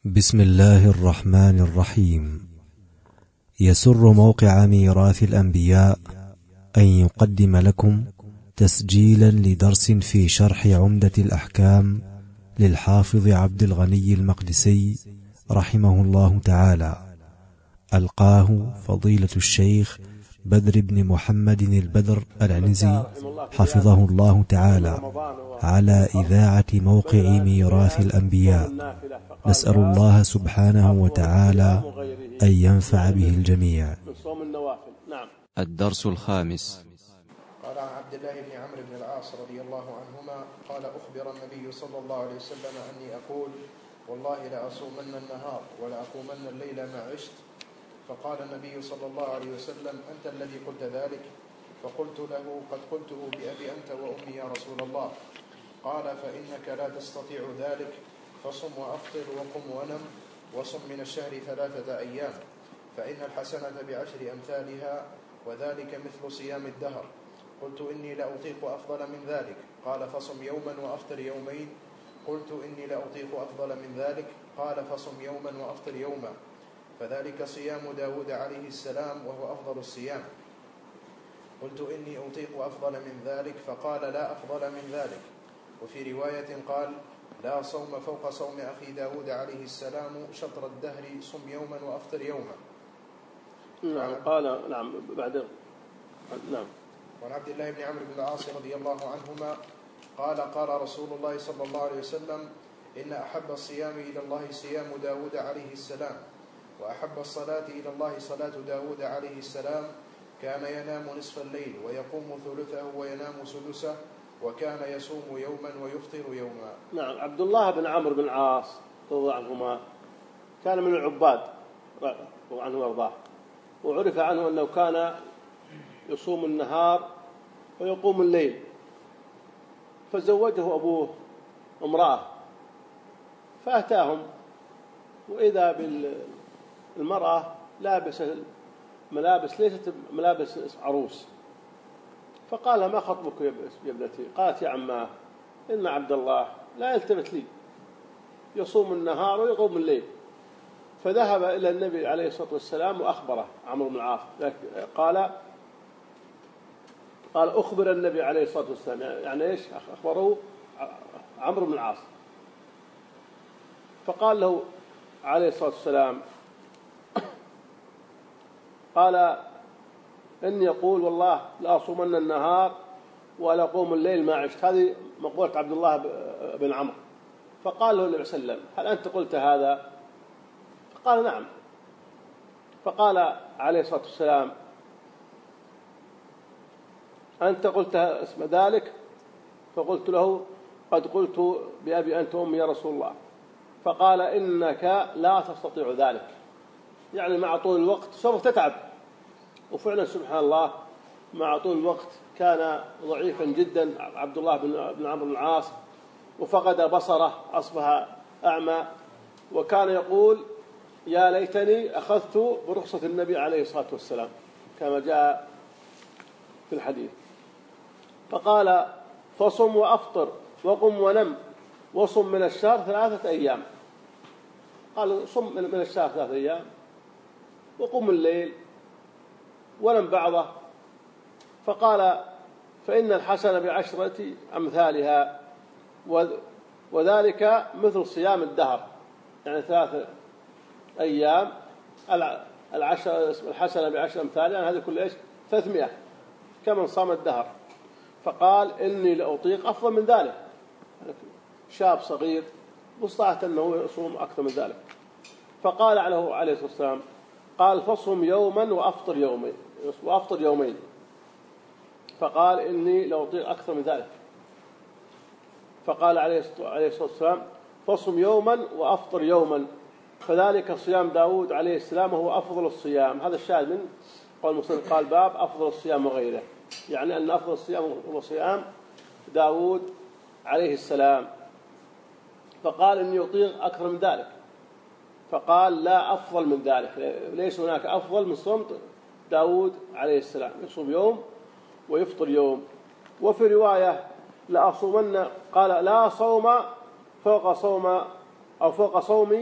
بسم الله الرحمن الرحيم. يسر موقع ميراث الأنبياء أن يقدم لكم تسجيلا لدرس في شرح عمدة الأحكام للحافظ عبد الغني المقدسي رحمه الله تعالى، ألقاه فضيلة الشيخ بدر بن محمد البدر العنزي حفظه الله تعالى على إذاعة موقع ميراث الأنبياء. نسأل الله سبحانه وتعالى أن ينفع به الجميع. الدرس الخامس. قال عن عبد الله بن عمرو بن العاص رضي الله عنهما قال: أخبر النبي صلى الله عليه وسلم أني أقول: والله لأصومن النهار ولأقومن الليل ما عشت. فقال النبي صلى الله عليه وسلم: أنت الذي قلت ذلك؟ فقلت له: قد قلته بأبي أنت وأمي يا رسول الله. قال: فإنك لا تستطيع ذلك، فصم وأفطر وقم ونم، وصم من الشهر 3 أيام، فإن الحسنة بعشر أمثالها، وذلك مثل صيام الدهر. قلت: إني لأطيق أفضل من ذلك. قال: فصم يوما وأفطر يومين. قلت: إني لأطيق أفضل من ذلك. قال: فصم يوما وأفطر يوما، فذلك صيام داود عليه السلام وهو أفضل الصيام. قلت: إني أطيق أفضل من ذلك. فقال: لا أفضل من ذلك. وفي رواية قال: لا صوم فوق صوم أخي داود عليه السلام شطر الدهر، صم يوما وأفطر يوما. نعم. قال نعم بعد نعم. وعن عبد الله بن عمرو بن العاص رضي الله عنهما قال: قال رسول الله صلى الله عليه وسلم: إن أحب الصيام إلى الله صيام داود عليه السلام، وأحب الصلاة إلى الله صلاة داود عليه السلام. كان ينام نصف الليل ويقوم ثلثه وينام سدسه، وكان يصوم يوما ويفطر يوما. نعم. عبد الله بن عمرو بن العاص رضي الله عنهما كان من العباد عنه وارضاه، وعرف عنه أنه كان يصوم النهار ويقوم الليل. فزوجه أبوه امرأة، فأتاهم وإذا بالمرأة لابسة ملابس ليست ملابس عروس. فقال: ما خطبك يا ابنتي؟ قالت: يا عماه، إن عبد الله لا يلتفت لي، يصوم النهار ويقوم الليل. فذهب إلى النبي عليه الصلاة والسلام وأخبره عمرو بن العاص. قال: أخبر النبي عليه الصلاة والسلام، يعني إيش؟ أخبره عمرو بن العاص. فقال له عليه الصلاة والسلام: قال: إني يقول والله لا أصومن النهار ولا أقوم الليل ما عشت. هذه مقولة عبد الله بن عمرو. فقال له النبي صلى الله عليه وسلم: هل أنت قلت هذا؟ فقال: نعم. فقال عليه الصلاة والسلام: أنت قلت اسم ذلك؟ فقلت له: قد قلت بأبي أنت وأمي يا رسول الله. فقال: إنك لا تستطيع ذلك، يعني مع طول الوقت سوف تتعب. وفعلا سبحان الله مع طول الوقت كان ضعيفا جدا عبد الله بن عمرو بن العاص، وفقد بصره، أصبح أعمى، وكان يقول: يا ليتني أخذت برخصة النبي عليه الصلاة والسلام، كما جاء في الحديث. فقال: فصم وأفطر وقم ونم، وصم من الشهر 3 أيام. قال: صم من الشهر 3 أيام، وقم الليل ونم بعضه. فقال: فإن الحسنة بعشرة أمثالها، وذلك مثل صيام الدهر، يعني 3 أيام الحسنة بعشر أمثالها، يعني هذه كل إيش 300 كمن صام الدهر. فقال: إني لأطيق أفضل من ذلك. شاب صغير واستطاع أنه يصوم أكثر من ذلك. فقال عليه الصلاة والسلام: قال: فصم يوما وأفطر يومين. فقال: إني لأطيق أكثر من ذلك. فقال عليه الصلاة والسلام: فصم يوما وأفطر يوما، فذلك صيام داود عليه السلام وهو أفضل الصيام. هذا الشاهد من قول مسلم، قال: باب أفضل الصيام وغيره، يعني أن أفضل الصيام هو صيام داود عليه السلام. فقال: إني أطيق أكثر من ذلك. فقال: لا أفضل من ذلك، ليس هناك أفضل من صوم داود عليه السلام، يصوم يوم ويفطر يوم. وفي رواية: لا أصومن، قال: لا صوم فوق صوم أو فوق صومي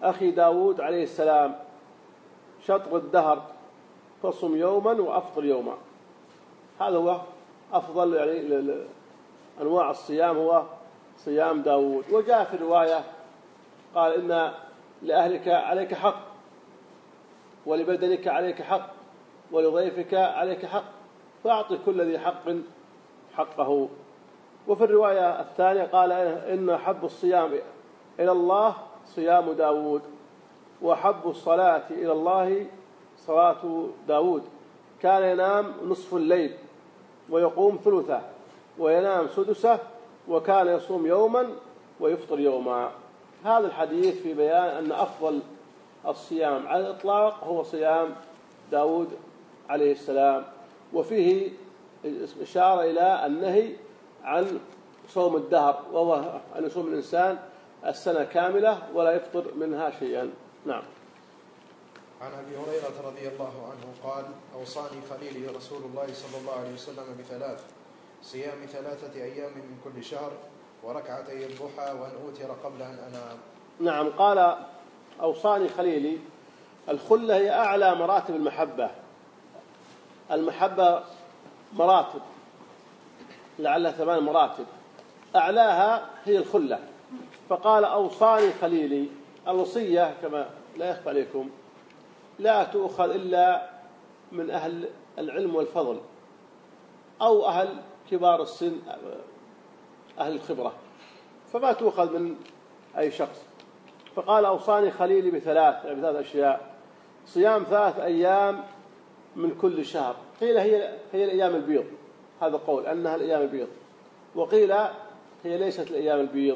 أخي داود عليه السلام شطر الدهر فصم يوما وأفطر يوما. هذا هو أفضل يعني أنواع الصيام هو صيام داود. وجاء في الرواية قال إن لأهلك عليك حق ولبدنك عليك حق ولضيفك عليك حق فأعطي كل ذي حق حقه. وفي الرواية الثانية قال إن حب الصيام إلى الله صيام داود وحب الصلاة إلى الله صلاة داود كان ينام نصف الليل ويقوم ثلثه وينام سدسه وكان يصوم يوما ويفطر يوما. هذا الحديث في بيان أن أفضل الصيام على الإطلاق هو صيام داود عليه السلام، وفيه إشارة إلى النهي عن صوم الدهر وهو أن يصوم الإنسان السنة كاملة ولا يفطر منها شيئا. نعم. عن أبي هريرة رضي الله عنه قال أوصاني خليلي رسول الله صلى الله عليه وسلم بثلاث: صيام 3 أيام من كل شهر وركعتي الضحى وأن أوتر قبل أن أنام. نعم. قال أوصاني خليلي. الخلة هي أعلى مراتب المحبة. المحبة مراتب لعلها 8 مراتب، أعلاها هي الخلة. فقال أوصاني خليلي. الوصية كما لا يخفى عليكم لا تؤخذ إلا من أهل العلم والفضل أو أهل كبار السن أهل الخبرة، فما تؤخذ من أي شخص. فقال أوصاني خليلي بثلاث أشياء: صيام 3 أيام من كل شهر. قيل هي الأيام البيض، هذا قول أنها الأيام البيض، وقيل هي ليست الأيام البيض.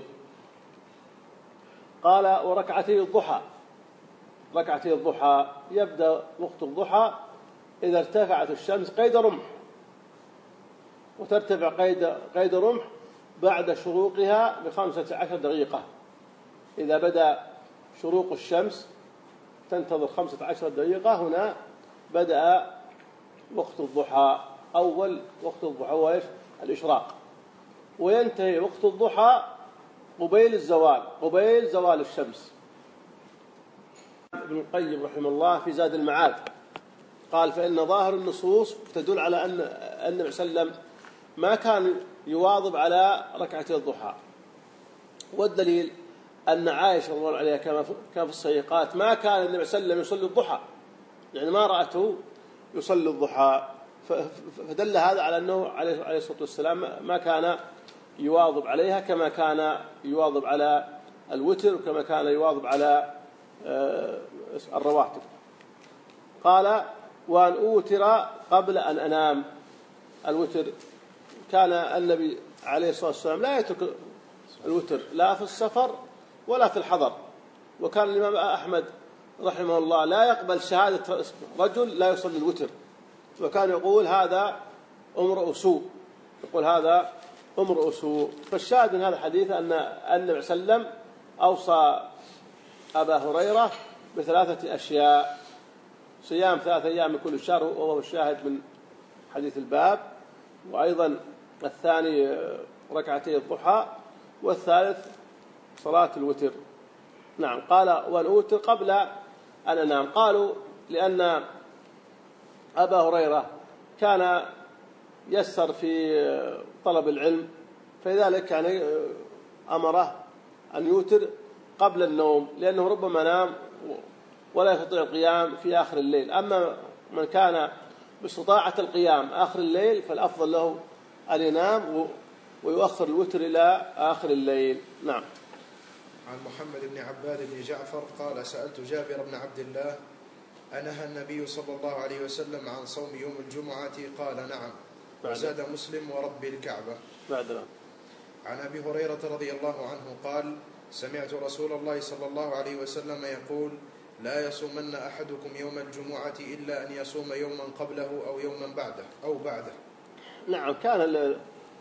قال وركعتي الضحى. ركعتي الضحى يبدأ وقت الضحى إذا ارتفعت الشمس قيد رمح، وترتفع قيد رمح بعد شروقها ب15 دقيقة. إذا بدأ شروق الشمس تنتظر 15 دقيقة، هنا بدأ وقت الضحى. أول وقت الضحى هو الإشراق، وينتهي وقت الضحى قبيل الزوال، قبيل زوال الشمس. ابن القيم رحمه الله في زاد المعاد قال فإن ظاهر النصوص تدل على أن النبي صلى الله عليه وسلم ما كان يواظب على ركعتي الضحى، والدليل أن عائشة رضي الله عنها كما في الصحيحات ما كان النبي صلى الله عليه وسلم يصلي الضحى، يعني ما رأته يصلي الضحى، فدل هذا على أنه عليه الصلاة والسلام ما كان يواظب عليها كما كان يواظب على الوتر وكما كان يواظب على الرواتب. قال وأن أوتر قبل أن أنام. الوتر كان النبي عليه الصلاة والسلام لا يترك الوتر لا في السفر ولا في الحضر، وكان الإمام أحمد رحمه الله لا يقبل شهادة رجل لا يصلي الوتر، وكان يقول هذا امرؤ سوء، يقول هذا امرؤ سوء. فالشاهد من هذا الحديث أن النبي صلى الله عليه وسلم أوصى أبا هريرة ب3 أشياء: صيام 3 أيام من كل شهر وهو الشاهد من حديث الباب، وأيضا الثاني ركعتي الضحى، والثالث صلاة الوتر. نعم. قال وأن أوتر قبل أن أنام. قالوا لأن أبا هريرة كان يسر في طلب العلم، فلذلك يعني أمره أن يوتر قبل النوم، لأنه ربما نام ولا يستطيع القيام في آخر الليل. أما من كان باستطاعة القيام آخر الليل فالأفضل له أن ينام ويؤخر الوتر إلى آخر الليل. نعم. عن محمد بن عباد بن جعفر قال سألت جابر بن عبد الله أنهى النبي صلى الله عليه وسلم عن صوم يوم الجمعة؟ قال نعم. وزاد مسلم ورب الكعبة. عن أبي هريرة رضي الله عنه قال سمعت رسول الله صلى الله عليه وسلم يقول لا يصومن أحدكم يوم الجمعة إلا أن يصوم يوما قبله أو يوما بعده. نعم. كان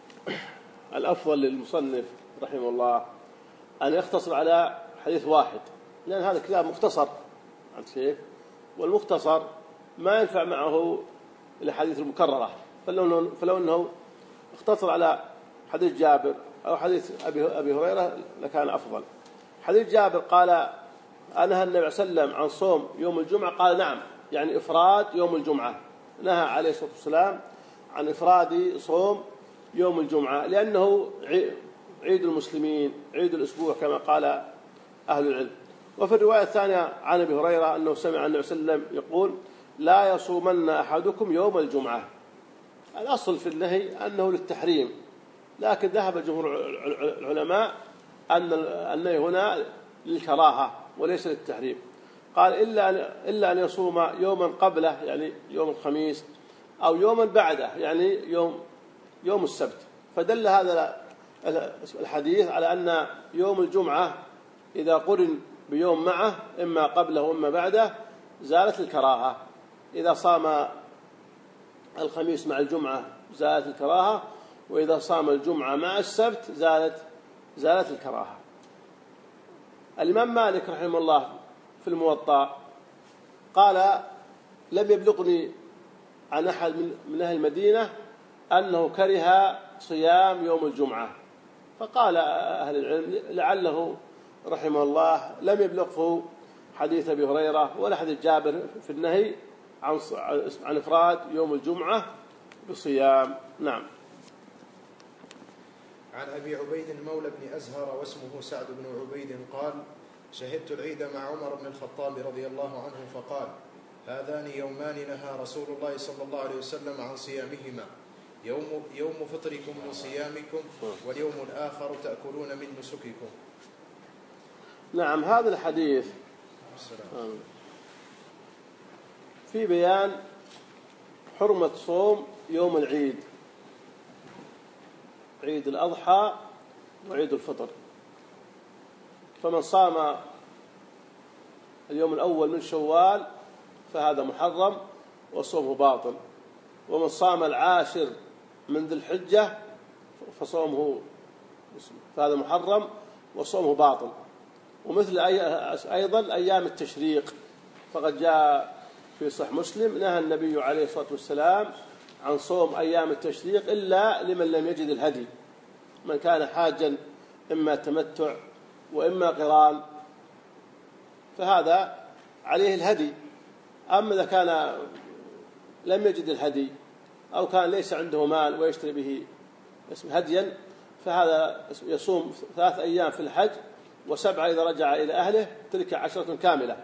الأفضل للمصنف رحمه الله أن يختصر على حديث واحد، لأن هذا كتاب مختصر عن شيخ، والمختصر ما ينفع معه الحديث المكررة، فلو أنه اختصر على حديث جابر أو حديث أبي هريرة لكان أفضل. حديث جابر قال نهى النبي صلى الله عليه وسلم عن صوم يوم الجمعة؟ قال نعم، يعني إفراد يوم الجمعة. نهى عليه الصلاة والسلام عن إفراد صوم يوم الجمعة لأنه عيد المسلمين، عيد الأسبوع كما قال أهل العلم. وفي الرواية الثانية عن أبي هريرة أنه سمع النبي صلى الله عليه وسلم يقول لا يصومن أحدكم يوم الجمعة. الأصل في النهي أنه للتحريم، لكن ذهب جمهور العلماء أن النهي هنا للكراهة وليس للتحريم. قال إلا أن يصوم يوما قبله يعني يوم الخميس، أو يوما بعده يعني يوم السبت. فدل هذا الحديث على أن يوم الجمعة إذا قرن بيوم معه إما قبله وإما بعده زالت الكراهة. إذا صام الخميس مع الجمعة زالت الكراهة، وإذا صام الجمعة مع السبت زالت الكراهة. الإمام مالك رحمه الله في الموطأ قال لم يبلغني عن أحد من أهل المدينة أنه كره صيام يوم الجمعة. فقال أهل العلم لعله رحمه الله لم يبلغه حديث أبي هريرة ولا حديث جابر في النهي عن إفراد يوم الجمعة بصيام. نعم. عن أبي عبيد مولى بن أزهر واسمه سعد بن عبيد قال شهدت العيد مع عمر بن الخطاب رضي الله عنه فقال هذان يومان نهى رسول الله صلى الله عليه وسلم عن صيامهما، يوم فطركم من صيامكم واليوم الآخر تأكلون من نسككم. نعم. هذا الحديث في بيان حرمة صوم يوم العيد، عيد الأضحى وعيد الفطر. فمن صام اليوم الأول من شوال فهذا محرم وصومه باطل، ومن صام العاشر من ذي الحجة فصومه فهذا محرم وصومه باطل. ومثل أيضا أيام التشريق، فقد جاء في صحيح مسلم نهى النبي عليه الصلاة والسلام عن صوم أيام التشريق إلا لمن لم يجد الهدي، من كان حاجا إما تمتع وإما قران فهذا عليه الهدي. أما إذا كان لم يجد الهدي أو كان ليس عنده مال ويشتري به هديا فهذا يصوم 3 أيام في الحج و7 إذا رجع إلى أهله، تلك 10 كاملة.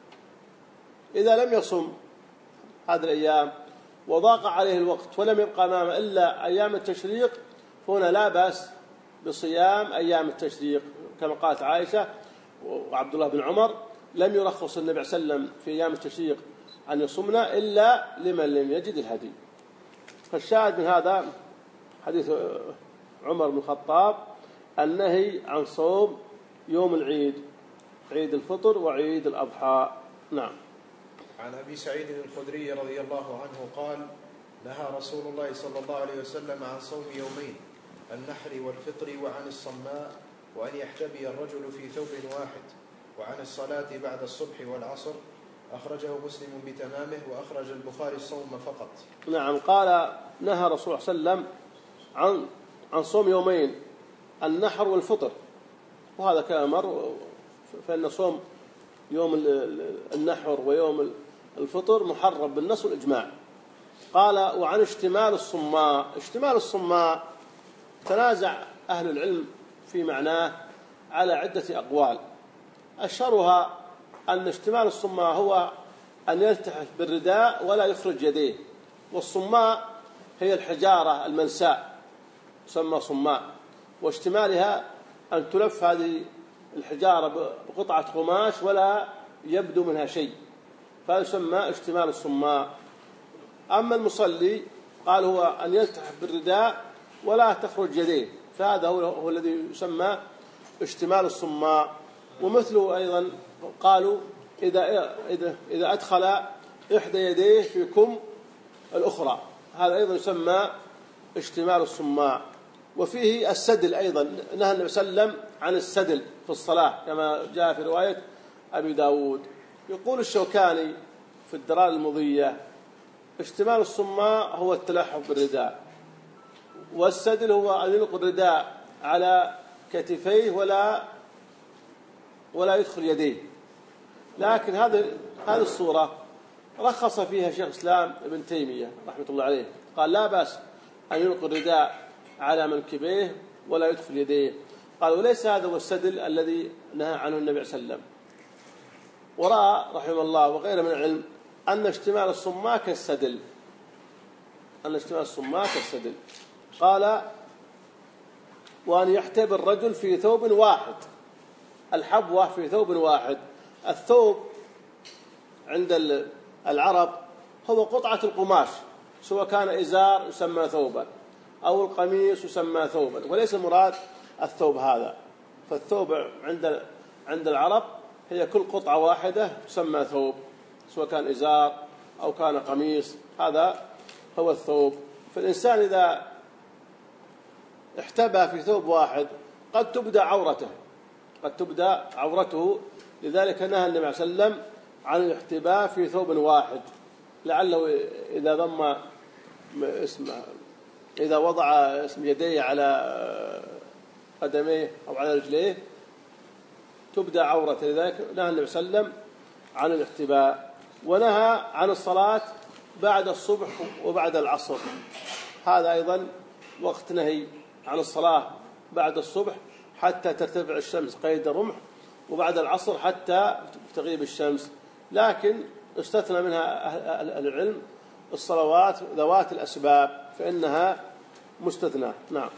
إذا لم يصم هذه الأيام وضاق عليه الوقت ولم يبقى أمامه إلا أيام التشريق فهنا لا بأس بصيام أيام التشريق، كما قالت عائشة وعبد الله بن عمر لم يرخص النبي صلى الله عليه وسلم في أيام التشريق أن يصمنا إلا لمن لم يجد الهدي. فالشاهد من هذا حديث عمر بن الخطاب النهي عن صوم يوم العيد، عيد الفطر وعيد الأضحى. نعم. عن أبي سعيد الخدري رضي الله عنه قال نهى رسول الله صلى الله عليه وسلم عن صوم يومين، النحر والفطر، وعن الصماء، وأن يحتبي الرجل في ثوب واحد، وعن الصلاة بعد الصبح والعصر. أخرجه مسلم بتمامه، وأخرج البخاري الصوم فقط. نعم. قال نهى رسول الله صلى الله عليه وسلم عن صوم يومين، النحر والفطر، وهذا كان مر، فإن صوم يوم النحر ويوم الفطر محرم بالنص والإجماع. قال وعن اشتمال الصماء. اشتمال الصماء تنازع أهل العلم في معناه على عدة أقوال، أشهرها أن اشتمال الصماء هو أن يلتحف بالرداء ولا يخرج يديه، والصماء هي الحجارة المنساء تسمى صماء، واشتمالها أن تلف هذه الحجارة بقطعة قماش ولا يبدو منها شيء، فيسمى اشتمال الصماء. أما المصلي قال هو أن يلتحف بالرداء ولا تخرج يديه، فهذا هو الذي يسمى اشتمال الصماء. ومثله أيضا قالوا إذا أدخل إحدى يديه في كم الأخرى، هذا أيضا يسمى اشتمال الصماء. وفيه السدل أيضا، نهى النبي صلى الله عليه وسلم عن السدل في الصلاة كما جاء في رواية أبي داود. يقول الشوكاني في الدرار المضية اشتمال الصماء هو التلحف بالرداء، والسدل هو أن يلقي الرداء على كتفيه ولا يدخل يديه، لكن هذه الصورة رخص فيها شيخ الإسلام ابن تيمية رحمة الله عليه، قال لا بأس أن يلقي الرداء على منكبيه ولا يدخل يديه. قال وليس هذا هو السدل الذي نهى عنه النبي صلى الله عليه وسلم. ورأى رحمه الله وغيره من العلم أن اشتمال الصماء كالسدل، قال وأن يحتبي الرجل في ثوب واحد، الحبوة في ثوب واحد. الثوب عند العرب هو قطعة القماش، سواء كان إزار يسمى ثوبا أو القميص يسمى ثوبا، وليس المراد الثوب هذا. فالثوب عند العرب هي كل قطعة واحدة تسمى ثوب، سواء كان إزار أو كان قميص، هذا هو الثوب. فالإنسان إذا احتبى في ثوب واحد قد تبدأ عورته، لذلك نهى النبي صلى الله عليه وسلم عن الاحتباء في ثوب واحد، لعله إذا وضع يديه على قدميه أو على رجليه تبدأ عورته، لذلك نهى النبي صلى الله عليه وسلم عن الاحتباء. ونهى عن الصلاة بعد الصبح وبعد العصر، هذا أيضا وقت نهي عن الصلاة بعد الصبح حتى ترتفع الشمس قيد الرمح، وبعد العصر حتى تغيب الشمس. لكن استثنى منها أهل العلم الصلوات ذوات الأسباب فإنها مستثنى. نعم.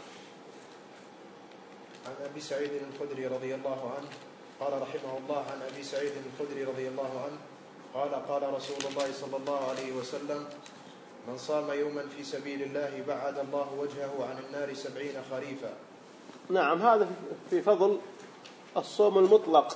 عن أبي سعيد الخدري رضي الله عنه قال رحمه الله عن أبي سعيد الخدري رضي الله عنه قال رسول الله صلى الله عليه وسلم من صام يوما في سبيل الله بعد الله وجهه عن النار 70 خريفا. نعم، هذا في فضل الصوم المطلق،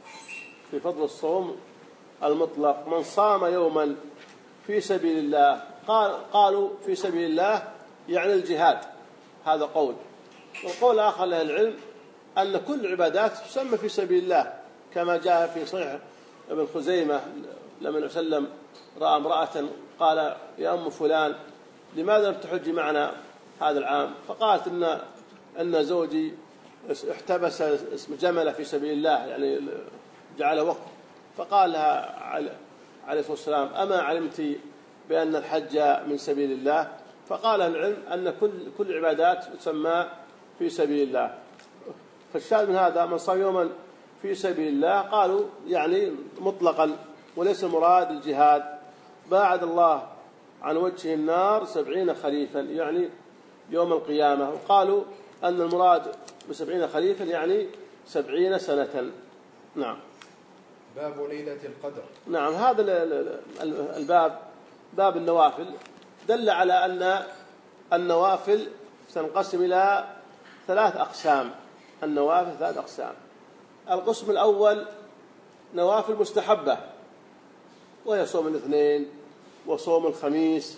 من صام يوما في سبيل الله. قالوا في سبيل الله يعني الجهاد، هذا قول. والقول آخر لأهل العلم أن كل العبادات تسمى في سبيل الله، كما جاء في صحيح ابن خزيمة لما النبي صلى الله عليه وسلم رأى امرأة قال يا أم فلان لماذا لم تحجي معنا هذا العام؟ فقالت أن زوجي احتبس اسم جملة في سبيل الله، يعني جعل وقت. فقال لها عليه الصلاة والسلام أما علمت بأن الحج من سبيل الله؟ فقال العلم أن كل العبادات تسمى في سبيل الله. فالشاهد من هذا من صام يوما في سبيل الله قالوا يعني مطلقا، وليس المراد الجهاد. باعد الله عن وجه النار 70 خريفا يعني يوم القيامة. وقالوا أن المراد ب70 خريفا يعني 70 سنة. نعم. باب ليلة القدر. نعم، هذا الباب باب النوافل دل على أن النوافل تنقسم إلى 3 أقسام. النوافل 3 أقسام. القسم الأول نوافل مستحبة، وهي صوم الاثنين وصوم الخميس،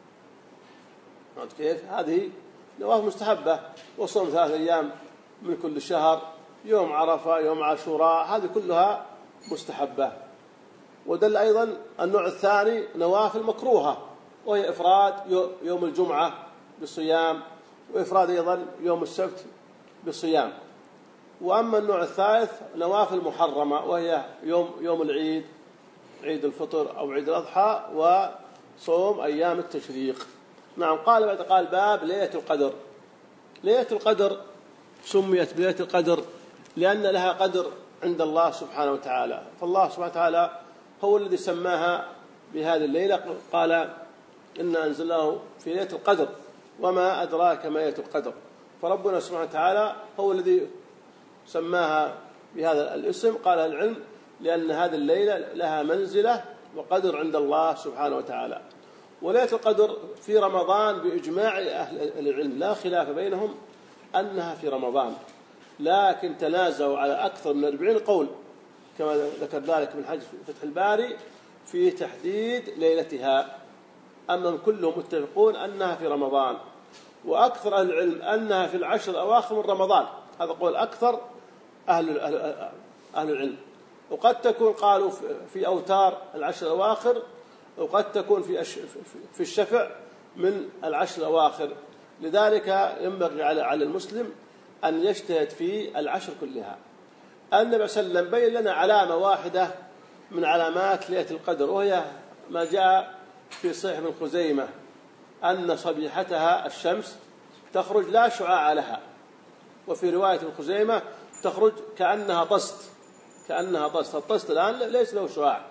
كيف هذه نوافل مستحبة، وصوم 3 أيام من كل شهر، يوم عرفة، يوم عاشوراء، هذه كلها مستحبة. ودل أيضا النوع الثاني نوافل مكروهة، وهي إفراد يوم الجمعة بالصيام، وإفراد أيضا يوم السبت بالصيام. وأما النوع الثالث نوافل محرمة، وهي يوم العيد، عيد الفطر أو عيد الأضحى، وصوم أيام التشريق. نعم. قال باب ليلة القدر. ليلة القدر سميت بليلة القدر لأن لها قدر عند الله سبحانه وتعالى، فالله سبحانه وتعالى هو الذي سماها بهذه الليلة. قال إن أنزلناه في ليلة القدر وما أدراك ما ليلة القدر. فربنا سبحانه وتعالى هو الذي سماها بهذا الاسم. قال العلم لأن هذه الليلة لها منزلة وقدر عند الله سبحانه وتعالى. وليلة القدر في رمضان بإجماع أهل العلم، لا خلاف بينهم أنها في رمضان، لكن تنازعوا على أكثر من 40 قول كما ذكر ذلك من حديث فتح الباري في تحديد ليلتها. أما كلهم متفقون أنها في رمضان، وأكثر أهل العلم أنها في العشر الأواخر من رمضان، هذا قول أكثر أهل العلم. وقد تكون قالوا في أوتار العشر الأواخر، وقد تكون في الشفع من العشر الأواخر. لذلك ينبغي على المسلم أن يجتهد في العشر كلها. النبي صلى الله عليه وسلم بين لنا علامة واحدة من علامات ليلة القدر، وهي ما جاء في صحيح ابن خزيمة أن صبيحتها الشمس تخرج لا شعاع لها، وفي رواية ابن خزيمة تخرج كأنها طست، كأنها طست. الطست الآن ليس له شعاع.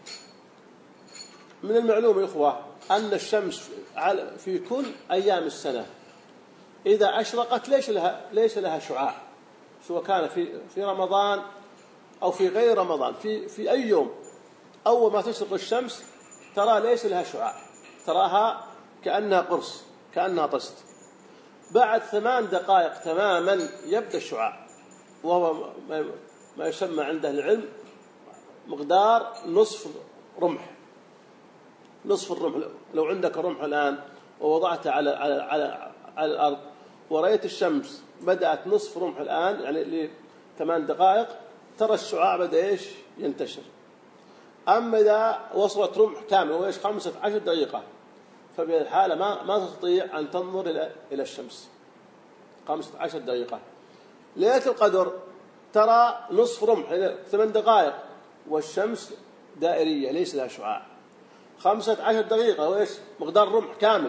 من المعلوم يا إخوة أن الشمس في كل أيام السنة إذا أشرقت ليس لها شعاع، سواء كان في رمضان أو في غير رمضان، في أي يوم أول ما تشرق الشمس ترى ليس لها شعاع، تراها كأنها قرص، كأنها طست. بعد 8 دقائق تماما يبدأ الشعاع، وهو ما يسمى عند أهل العلم مقدار نصف رمح. نصف الرمح. لو عندك رمح الآن ووضعته على الأرض ورأيت الشمس بدأت نصف رمح الآن، يعني ل8 دقائق، ترى الشعاع بدأ ينتشر. أما إذا وصلت رمح كامل وهو 15 دقيقة، فبهذه الحالة ما تستطيع أن تنظر إلى الشمس 15 دقيقة. ليلة القدر ترى نصف رمح 8 دقائق والشمس دائرية ليس لها شعاع. 15 دقيقة وإيش مقدار رمح كامل،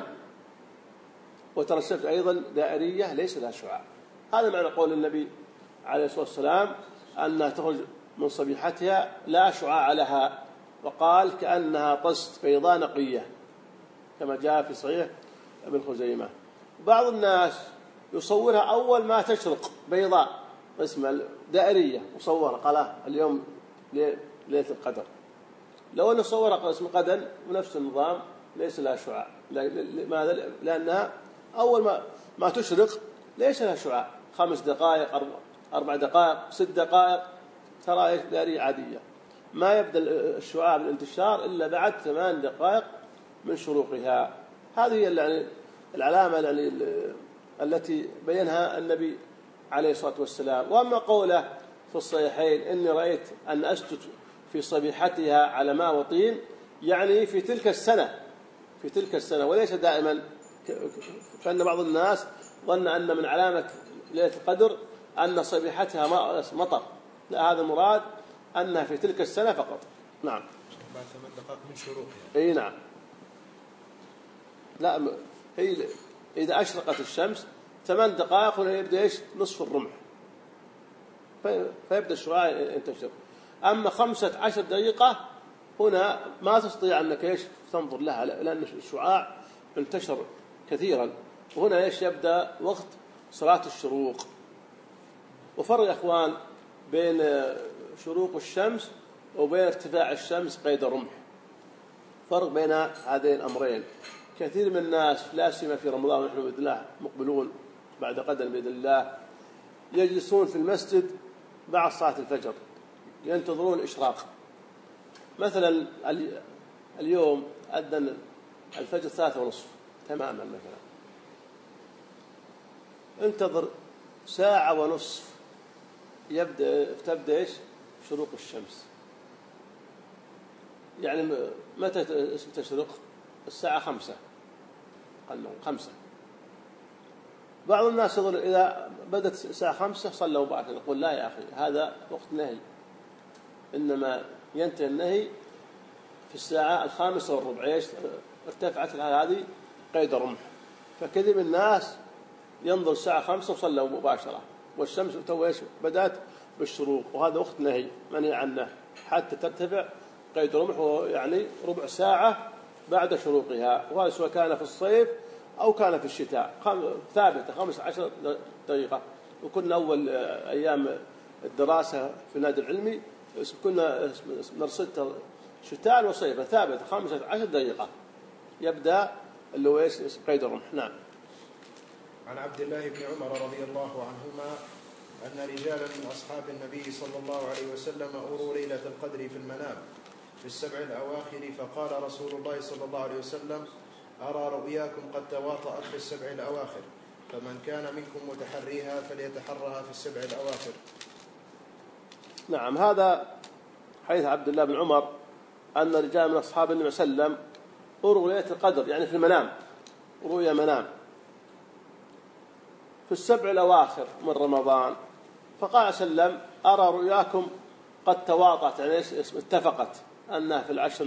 وترى الشمس أيضا دائرية ليس لها شعاع. هذا معنى قول النبي عليه الصلاة والسلام أنها تخرج من صبيحتها لا شعاع لها، وقال كأنها طست بيضاء نقية كما جاء في صحيح ابن خزيمة. بعض الناس يصورها أول ما تشرق بيضاء اسمها دائرية، وصورها قال اليوم ليلة القدر. لو أن صورها اسم قدر ونفس النظام ليس لها شعاع. لماذا؟ لأنها أول ما تشرق ليس لها شعاع. 5 دقائق 4 دقائق 6 دقائق ترى دائرية عادية، ما يبدأ الشعاع بالانتشار إلا بعد 8 دقائق من شروقها. هذه هي العلامة التي بينها النبي عليه الصلاة والسلام. وأما قوله في الصحيحين إني رأيت أن أسجد في صبيحتها على ماء وطين، يعني في تلك السنة وليس دائما، فإن بعض الناس ظن أن من علامة ليلة القدر أن صبيحتها مطر. لا، هذا المراد أنها في تلك السنة فقط. نعم. بعد 8 دقائق من شروقها. أي نعم. لا، هي إذا أشرقت الشمس 8 دقائق هنا يبدأ نصف الرمح، فيبدأ الشعاع ينتشر. أما 15 دقيقة هنا ما تستطيع أنك تنظر لها، لأن الشعاع انتشر كثيرا. وهنا يبدأ وقت صلاة الشروق. وفرق يا أخوان بين شروق الشمس وبين ارتفاع الشمس قيد الرمح، فرق بين هذين الأمرين. كثير من الناس لا سيما في رمضان ونحن بإذن الله مقبلون بعد غد بإذن الله يجلسون في المسجد بعد صلاة الفجر ينتظرون الإشراق. مثلا اليوم أذن الفجر 3:30 تماما، مثلا انتظر 1.5 ساعة تبدأ شروق الشمس. يعني متى تشرق؟ الساعة 5 قلنا 5. بعض الناس يظن إذا بدأت الساعة 5 صلوا مباشرة. نقول لا يا أخي، هذا وقت نهي، إنما ينتهي النهي في الساعة 5:15. ارتفعت هذه قيد رمح. فكثير من الناس ينظر الساعة 5 وصلوا مباشرة، والشمس بدأت بالشروق، وهذا وقت نهي منهي عنه حتى ترتفع قيد رمح، يعني ربع ساعة بعد شروقها. وهذا سواء كان في الصيف أو كان في الشتاء ثابتة 15 دقيقة. وكنا أول أيام الدراسة في النادي العلمي كنا نرصدها شتاء وصيفا ثابتة 15 دقيقة يبدأ اللي هو قيد الرمح. نعم. عن عبد الله بن عمر رضي الله عنهما أن رجالا من أصحاب النبي صلى الله عليه وسلم أروا ليلة القدر في المنام في 7 الأواخر، فقال رسول الله صلى الله عليه وسلم: أرى رؤياكم قد تواطأت في 7 الأواخر، فمن كان منكم متحريها فليتحرها في 7 الأواخر. نعم. هذا حديث عبد الله بن عمر أن رجال من أصحاب النبي صلى الله عليه وسلم أروا ليلة القدر، يعني في المنام، رؤيا منام في 7 الأواخر من رمضان. فقال صلى الله عليه وسلم: أرى رؤياكم قد تواطأت يعني اتفقت أنها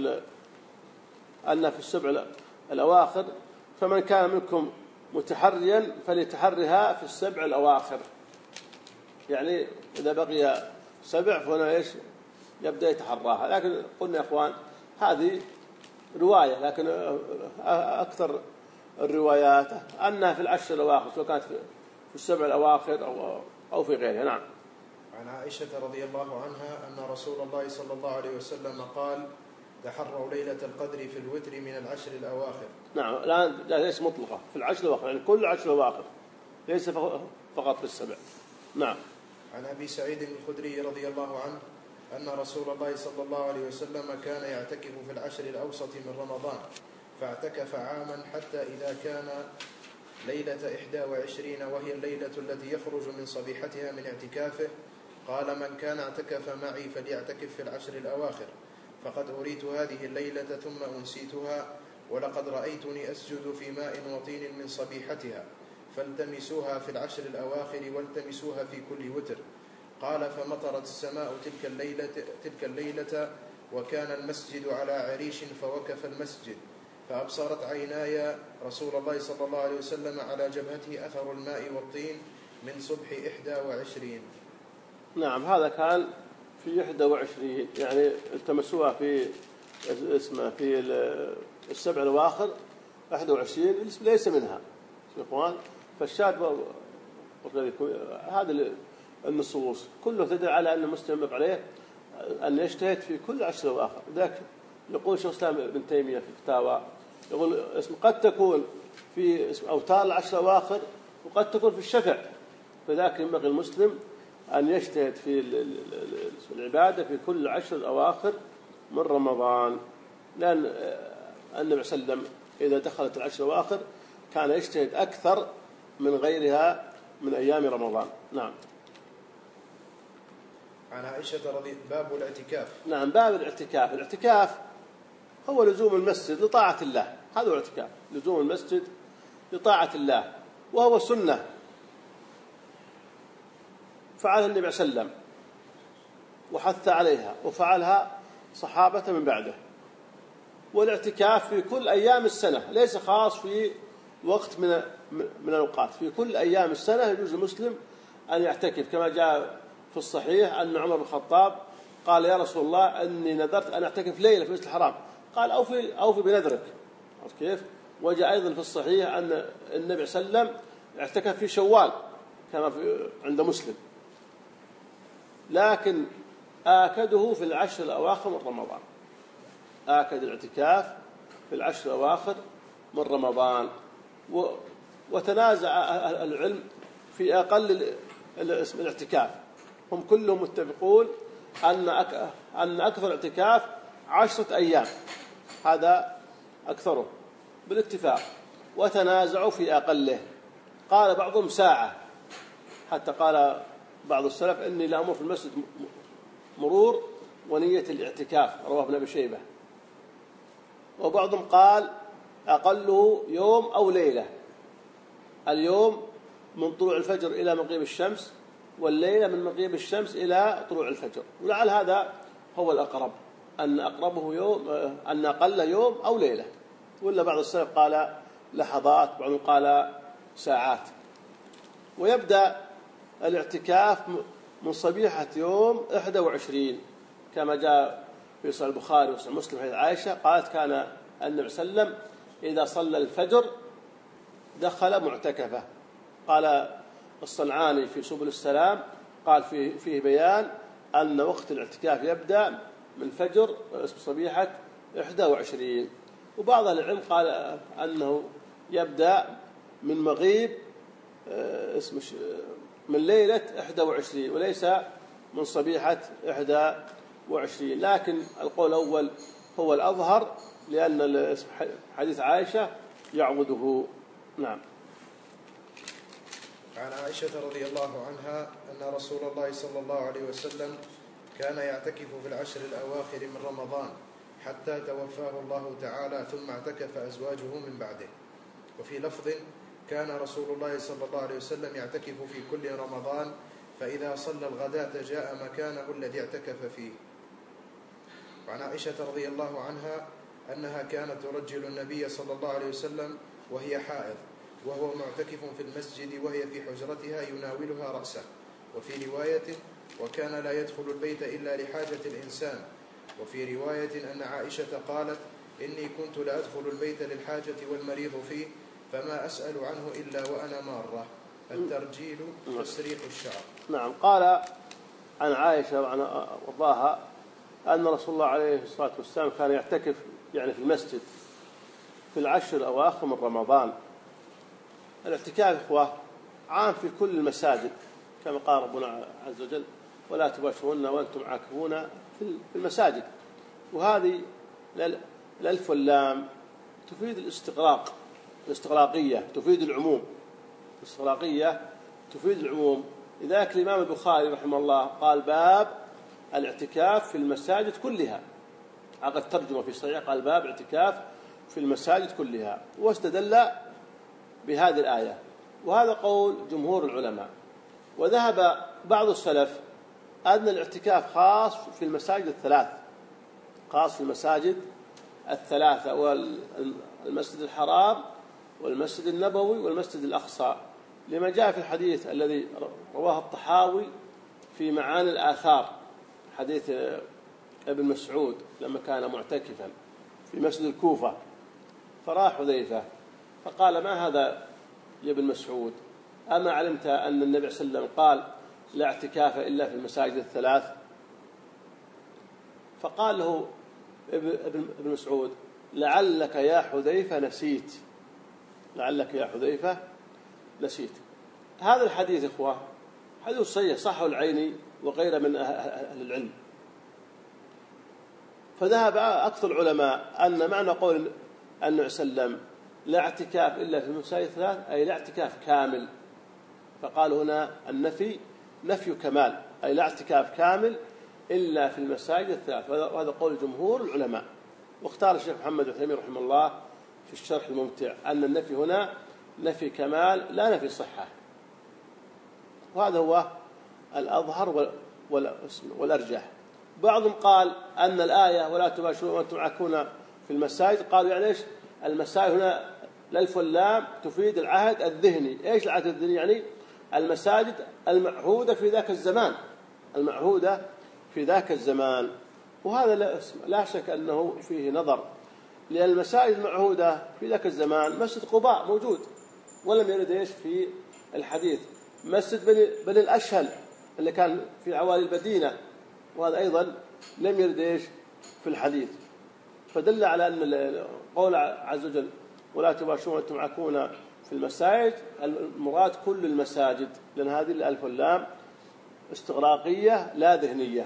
في السبع الأواخر، فمن كان منكم متحريا فليتحرها في السبع الأواخر. يعني إذا بقي 7 فهنا يبدأ يتحراها. لكن قلنا يا أخوان هذه رواية، لكن أكثر الروايات أنها في العشر الأواخر، سواء كانت في السبع الأواخر أو في غيرها. نعم. عن عائشة رضي الله عنها أن رسول الله صلى الله عليه وسلم قال: تحروا ليلة القدر في الوتر من العشر الأواخر. نعم، الآن ليس مطلقة في العشر الأواخر، يعني كل العشر الأواخر، ليس فقط في السبع. نعم. عن أبي سعيد الخدري رضي الله عنه أن رسول الله صلى الله عليه وسلم كان يعتكف في العشر الأوسط من رمضان، فاعتكف عاما حتى إذا كان ليلة 21 وهي الليلة التي يخرج من صبيحتها من اعتكافه قال: من كان اعتكف معي فليعتكف في العشر الأواخر، فقد أريت هذه الليلة ثم أنسيتها، ولقد رأيتني أسجد في ماء وطين من صبيحتها، فالتمسوها في العشر الأواخر والتمسوها في كل وتر. قال: فمطرت السماء تلك الليلة وكان المسجد على عريش، فوقف المسجد فأبصرت عيناي رسول الله صلى الله عليه وسلم على جبهته أثر الماء والطين من صبح 21. نعم، هذا كان في 21، يعني التمسوها في السبع الأواخر 21 ليس منها يا إخوان. فالشاهد هذه النصوص كله تدل على أن المسلم عليه أن يجتهد في كل 10 الأواخر. ذاك يقول شيخ الإسلام ابن تيمية في فتاوى، يقول قد تكون في أوتار 10 الأواخر وقد تكون في الشفع، فذاك ينبغي المسلم أن يجتهد في العبادة في كل 10 الأواخر من رمضان، لأن النبي صلى الله عليه وسلم إذا دخلت 10 الأواخر كان يجتهد أكثر من غيرها من أيام رمضان. نعم. عن عائشة باب الاعتكاف. نعم، باب الاعتكاف. الاعتكاف هو لزوم المسجد لطاعة الله، هذا هو الاعتكاف، لزوم المسجد لطاعة الله، وهو سنة فعلها النبي صلى الله عليه وسلم وحث عليها وفعلها صحابة من بعده. والاعتكاف في كل أيام السنة، ليس خاص في وقت من الأوقات، في كل أيام السنة يجوز المسلم أن يعتكف، كما جاء في الصحيح أن عمر بن الخطاب قال: يا رسول الله إني نذرت أن أعتكف ليلة في المسجد الحرام، قال: أوفي بنذرك. كيف؟ وجاء أيضا في الصحيح أن النبي صلى الله عليه وسلم اعتكف في شوال كما عند مسلم، لكن آكده في العشر الأواخر من رمضان، آكد الاعتكاف في العشر الأواخر من رمضان. وتنازع العلم في أقل الاعتكاف، هم كلهم متفقون أن أكثر اعتكاف 10 أيام، هذا أكثره بالاتفاق، وتنازعوا في أقله. قال بعضهم ساعة، حتى قال بعض السلف: إني لأمر في المسجد مرور ونية الاعتكاف، رواه ابن أبي شيبة. وبعضهم قال أقله يوم أو ليلة، اليوم من طلوع الفجر إلى مغيب الشمس، والليلة من مغيب الشمس إلى طلوع الفجر. ولعل هذا هو الأقرب، أن أقربه يوم، أن أقل يوم أو ليلة. ولا بعض السلف قال لحظات، بعضهم قال ساعات. ويبدأ الاعتكاف من صبيحة يوم 21 كما جاء في صحيح البخاري وصحيح مسلم حديث عائشة قالت: كان النبي صلى الله عليه وسلم إذا صلى الفجر دخل معتكفه. قال الصنعاني في سبل السلام قال فيه بيان أن وقت الاعتكاف يبدأ من فجر صبيحة 21. وبعض العلم قال أنه يبدأ من مغيب من ليلة 21 وليس من صبيحة 21، لكن القول الأول هو الأظهر لأن حديث عائشة يعوده. نعم. عن عائشة رضي الله عنها أن رسول الله صلى الله عليه وسلم كان يعتكف في العشر الأواخر من رمضان حتى توفاه الله تعالى، ثم اعتكف أزواجه من بعده. وفي لفظ: كان رسول الله صلى الله عليه وسلم يعتكف في كل رمضان فإذا صلى الغداة جاء مكانه الذي اعتكف فيه. وعن عائشة رضي الله عنها أنها كانت ترجل النبي صلى الله عليه وسلم وهي حائض وهو معتكف في المسجد وهي في حجرتها يناولها رأسه. وفي رواية وكان لا يدخل البيت إلا لحاجة الإنسان. وفي رواية أن عائشة قالت إني كنت لأدخل البيت للحاجة والمريض فيه فما أسأل عنه إلا وأنا مارة. الترجيل تسريح الشعر. نعم. قال عن عائشة وعن أرضاها أن رسول الله عليه الصلاة والسلام كان يعتكف يعني في المسجد في العشر الأواخر من رمضان. الاعتكاف إخوة عام في كل المساجد كما قال ربنا عز وجل ولا تباشرون وأنتم عاكفون في المساجد. وهذه الألف واللام تفيد الاستغراقية تفيد العموم. الاستغراقية تفيد العموم. لذلك الإمام البخاري رحمه الله قال باب الاعتكاف في المساجد كلها. عقد ترجمة في صحيح قال باب اعتكاف في المساجد كلها واستدل بهذه الآية. وهذا قول جمهور العلماء. وذهب بعض السلف أن الاعتكاف خاص في المساجد الثلاث خاص في المساجد الثلاثة والمسجد الحرام والمسجد النبوي والمسجد الأقصى لما جاء في الحديث الذي رواه الطحاوي في معاني الآثار حديث ابن مسعود لما كان معتكفا في مسجد الكوفة فرأى حذيفة فقال ما هذا يا ابن مسعود أما علمت أن النبي صلى الله عليه وسلم قال لا اعتكاف إلا في المساجد الثلاث؟ فقال له ابن مسعود لعلك يا حذيفة نسيت. هذا الحديث إخوة حديث صحيح صحه العيني وغيره من أهل العلم. فذهب أكثر العلماء أن معنى قول النبي صلى الله عليه وسلم لا اعتكاف إلا في المساجد الثلاث أي لا اعتكاف كامل. فقال هنا النفي نفي كمال أي لا اعتكاف كامل إلا في المساجد الثلاث. وهذا قول جمهور العلماء. واختار الشيخ محمد عثيمين رحمه الله في الشرح الممتع أن النفي هنا نفي كمال لا نفي صحة. وهذا هو الأظهر والأرجح. بعضهم قال أن الآية ولا تباشرون وأنتم عاكفون في المساجد قالوا يعني إيش المساجد هنا الألف واللام تفيد العهد الذهني. إيش العهد الذهني؟ يعني المساجد المعهودة في ذاك الزمان. وهذا لا شك أنه فيه نظر لأن المساجد المعهودة في ذاك الزمان مسجد قباء موجود ولم يرد إيش في الحديث مسجد بني الأشهل اللي كان في عوالي المدينة وهذا أيضا لم يرد إيش في الحديث. فدل على أن قول عز وجل ولا تباشرون وأنتم عاكفون في المساجد المراد كل المساجد لأن هذه الألف واللام استغراقية لا ذهنية.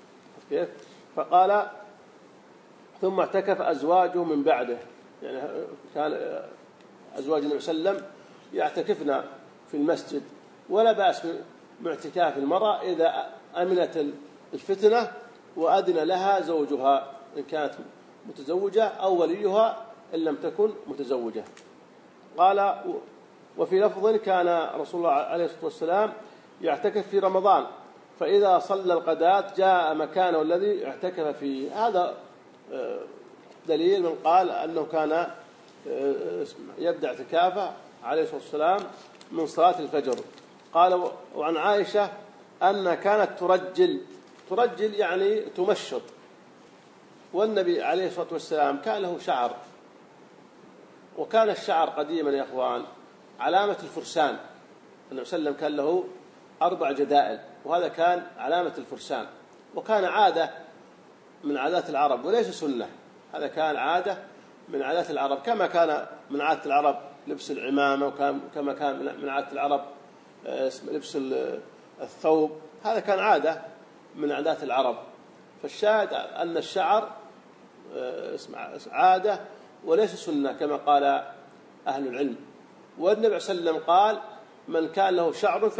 فقال ثم اعتكف أزواجه من بعده يعني كان أزواج النبي صلى الله عليه وسلم يعتكفن في المسجد ولا بأس من اعتكاف المرأة إذا أمنت الفتنة وأذن لها زوجها إن كانت متزوجة أو وليها إن لم تكن متزوجة. قال وفي لفظ كان رسول الله عليه الصلاة والسلام يعتكف في رمضان فإذا صلى الغداة جاء مكانه الذي اعتكف فيه. هذا دليل من قال أنه كان يبدأ اعتكافه عليه الصلاة والسلام من صلاة الفجر. قال وعن عائشة أن كانت ترجل يعني تمشط. والنبي عليه الصلاة والسلام كان له شعر وكان الشعر قديما يا أخوان علامة الفرسان. النبي صلى الله عليه وسلم كان له 4 جدائل وهذا كان علامة الفرسان وكان عادة من عادات العرب وليس سنة. هذا كان عادة من عادات العرب كما كان من عادة العرب لبس العمامة وكما كان من عادة العرب لبس الثوب. هذا كان عادة من عادات العرب. فالشاهد أن الشعر عادة وليس سنة كما قال أهل العلم. والنبي صلى الله عليه وسلم قال من كان له شعر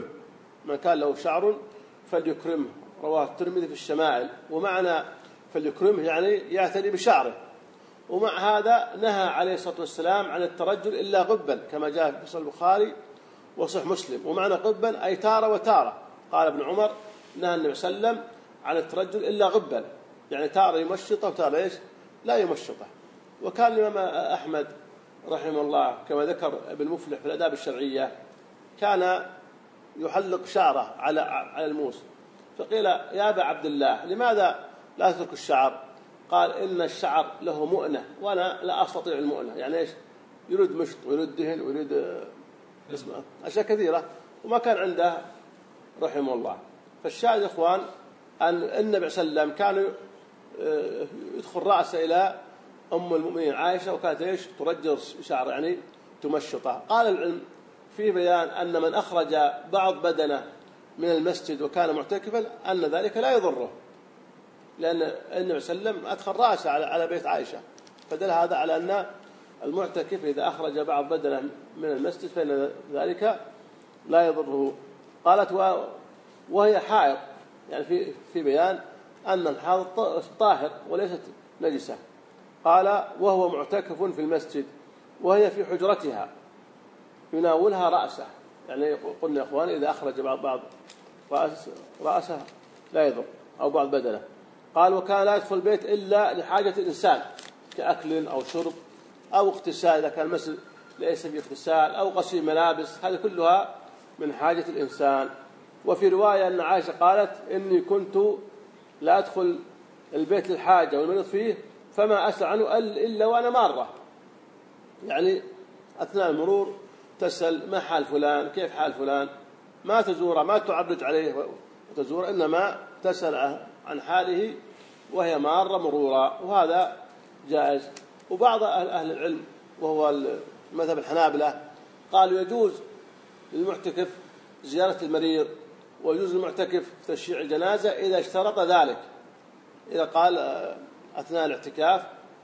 فليكرمه رواه الترمذي في الشمائل. ومعنى فليكرمه يعني يعتني بشعره. ومع هذا نهى عليه الصلاة والسلام عن الترجل إلا غبا كما جاء في صحيح البخاري وصحيح مسلم. ومعنى غبا أي تارة وتارة قال ابن عمر نهى النبي صلى الله عليه وسلم عن الترجل إلا غبا، يعني تارة يمشطه وتارة إيش لا يمشطه. وكان الإمام أحمد رحمه الله كما ذكر ابن مفلح في الآداب الشرعية كان يحلق شعره على الموس، فقيل يا أبا عبد الله لماذا لا تترك الشعر؟ قال إن الشعر له مؤنة وأنا لا أستطيع المؤنة، يعني إيش يريد مشط ويريد دهن ويريد أشياء كثيرة وما كان عنده رحمه الله. فالشاهد يا إخوان أن النبي صلى الله عليه وسلم كان يدخل رأسه إلى أم المؤمنين عائشة وكانت إيش ترجل شعر يعني تمشطه. قال العلم في بيان أن من أخرج بعض بدنه من المسجد وكان معتكفا أن ذلك لا يضره، لأن النبي صلى الله عليه وسلم أدخل رأسه على بيت عائشة، فدل هذا على أن المعتكف إذا أخرج بعض بدنه من المسجد فإن ذلك لا يضره. قالت وهي حائض، يعني في بيان أن الحائض طاهر وليست نجسة. قال وهو معتكف في المسجد وهي في حجرتها يناولها رأسه، يعني قلنا يا إخوان إذا أخرج بعض رأسه لا يضر أو بعض بدنه. قال وكان لا يدخل البيت إلا لحاجة الإنسان كأكل أو شرب أو اغتسال إذا كان المسجد ليس فيه اغتسال أو غسيل ملابس، هذه كلها من حاجة الإنسان. وفي رواية أن عائشة قالت إني كنت لا أدخل البيت للحاجة والمريض فيه فما أسأل عنه إلا وأنا مارة، يعني أثناء المرور تسأل ما حال فلان كيف حال فلان، ما تزوره ما تعرج عليه وتزوره، إنما تسأل عن حاله وهي مارة مرورا، وهذا جائز. وبعض أهل العلم وهو مذهب الحنابلة قالوا يجوز للمعتكف زيارة المريض ويجوز للمعتكف تشييع الجنازة إذا اشترط ذلك، إذا قال أثناء الاعتكاف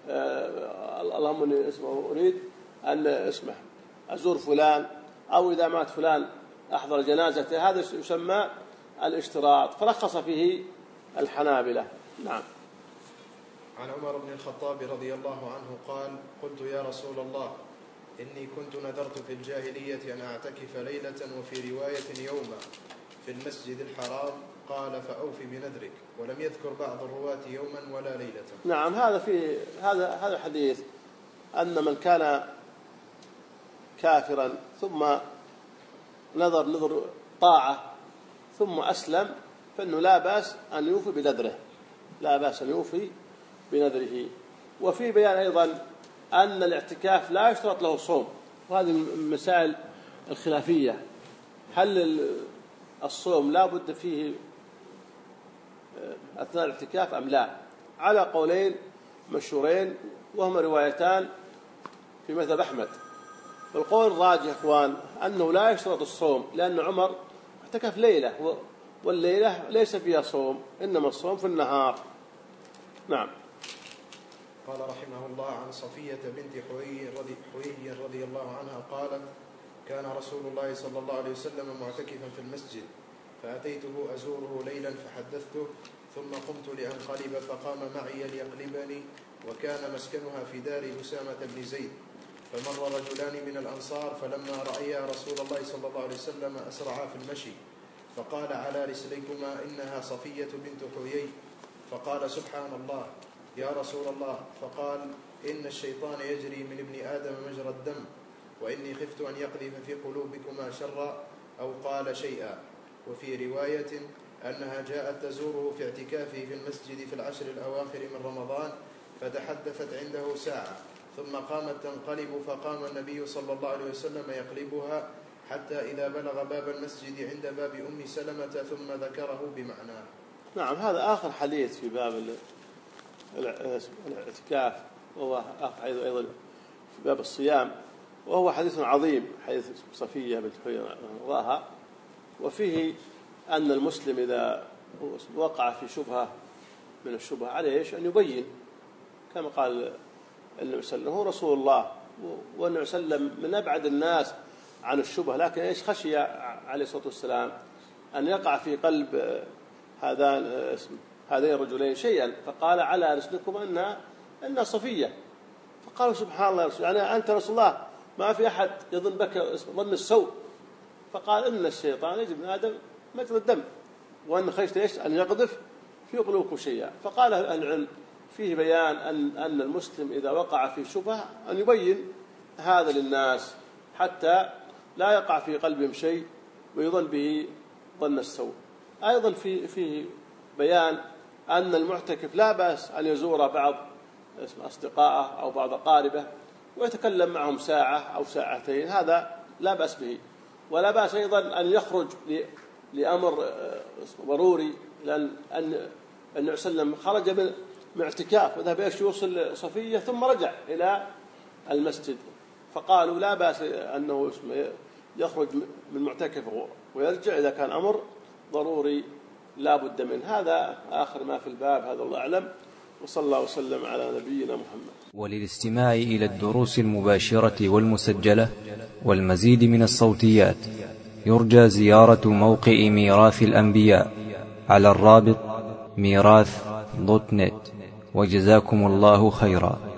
اللهم إني أريد أن اسمح أزور فلان، أو إذا مات فلان أحضر جنازته، هذا يسمى الاشتراط، فرخص فيه الحنابلة. نعم. عن عمر بن الخطاب رضي الله عنه قال قلت يا رسول الله إني كنت نذرت في الجاهلية أن أعتكف ليلة وفي رواية يوما في المسجد الحرام، قال فأوف بنذرك، ولم يذكر بعض الرواة يوما ولا ليلة. نعم. هذا الحديث أن من كان كافرا ثم نذر طاعة ثم أسلم فإنه لا بأس أن يوفي بنذره، لا بأس أن يوفي بنذره. وفي بيان أيضا أن الاعتكاف لا يشترط له صوم، وهذه المسائل الخلافية، هل الصوم لا بد فيه أثناء الاعتكاف أم لا؟ على قولين مشهورين وهما روايتان في مذهب أحمد. والقول الراجح إخوان أنه لا يشترط الصوم، لأن عمر اعتكف ليلة والليلة ليس فيها صوم، إنما الصوم في النهار. نعم. قال رحمه الله عن صفية بنت حوي رضي الله عنها قالت كان رسول الله صلى الله عليه وسلم معتكفا في المسجد، فأتيته أزوره ليلا فحدثته، ثم قمت لأنقلب فقام معي ليقلبني، وكان مسكنها في دار أسامة بن زيد، فمر رجلان من الأنصار فلما رأيا رسول الله صلى الله عليه وسلم أسرعا في المشي، فقال على رسليكما إنها صفية بنت حوي، فقال سبحان الله يا رسول الله، فقال إن الشيطان يجري من ابن آدم مجرى الدم، وإني خفت أن يقذف في قلوبكما شرا أو قال شيئا. وفي رواية أنها جاءت تزوره في اعتكافه في المسجد في العشر الأواخر من رمضان، فتحدثت عنده ساعة ثم قامت تنقلب، فقام النبي صلى الله عليه وسلم يقلبها حتى إذا بلغ باب المسجد عند باب أم سلمة ثم ذكره بمعناه. نعم. هذا آخر حديث في باب الاعتكاف، وهو أيضا في باب الصيام، وهو حديث عظيم، حديث صفية بنت حوي رضاها. وفيه أن المسلم إذا وقع في شبهة من الشبهة عليه أن يبين، كما قال النبي صلى الله عليه وسلم هو رسول الله، والنبي صلى الله عليه وسلم من أبعد الناس عن الشبهة، لكن خشي عليه الصلاة والسلام أن يقع في قلب هذين الرجلين شيئا، فقال على رسلكم أنها صفية، فقالوا سبحان الله يا رسول الله، يعني أنت رسول الله ما في أحد يظن بك ظن السوء، فقال إن الشيطان يجري من آدم مجرى الدم، وأن خشيت إيش أن يقذف في قلوبكم شيئا. فقال أهل العلم فيه بيان أن المسلم إذا وقع في شبهة أن يبين هذا للناس حتى لا يقع في قلبهم شيء ويظن به ظن السوء. أيضا فيه بيان أن المعتكف لا بأس أن يزور بعض أصدقائه أو بعض أقاربه ويتكلم معهم ساعة أو ساعتين، هذا لا بأس به. ولا بأس أيضا أن يخرج لأمر ضروري، لأن النبي صلى الله عليه وسلم خرج من اعتكاف وذهب يوصل صفية ثم رجع إلى المسجد، فقالوا لا بأس أنه يخرج من معتكف ويرجع إذا كان أمر ضروري لا بد منه. هذا آخر ما في الباب، هذا الله أعلم، وصلى الله وسلم على نبينا محمد. وللاستماع إلى الدروس المباشرة والمسجلة والمزيد من الصوتيات يرجى زيارة موقع ميراث الأنبياء على الرابط ميراث.net. وجزاكم الله خيرا.